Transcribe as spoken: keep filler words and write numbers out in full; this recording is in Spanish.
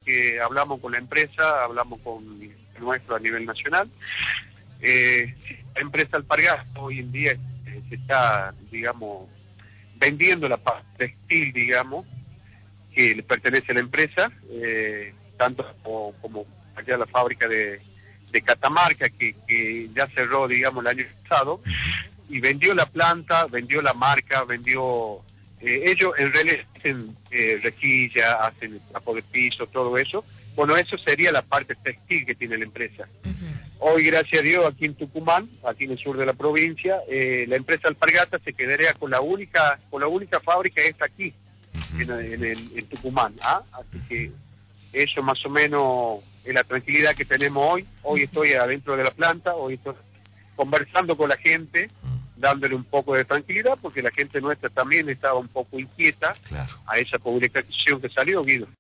que hablamos con la empresa, hablamos con el nuestro a nivel nacional. Eh, la empresa Alpargatas hoy en día eh, se está, digamos, vendiendo la parte textil, digamos, que le pertenece a la empresa, eh, tanto como, como allá la fábrica de, de Catamarca, que, que ya cerró, digamos, el año pasado, y vendió la planta, vendió la marca, vendió... Eh, ellos en realidad hacen eh, rejilla, hacen trapo de piso, todo eso. Bueno, eso sería la parte textil que tiene la empresa. Uh-huh. Hoy, gracias a Dios, aquí en Tucumán, aquí en el sur de la provincia, eh, la empresa Alpargatas se quedaría con la única con la única fábrica que está aquí, uh-huh, en, en, en, en Tucumán. ¿Ah? Así que eso más o menos es la tranquilidad que tenemos hoy. Hoy estoy adentro de la planta, hoy estoy conversando con la gente, dándole un poco de tranquilidad, porque la gente nuestra también estaba un poco inquieta, claro, a esa publicación que salió, Guido.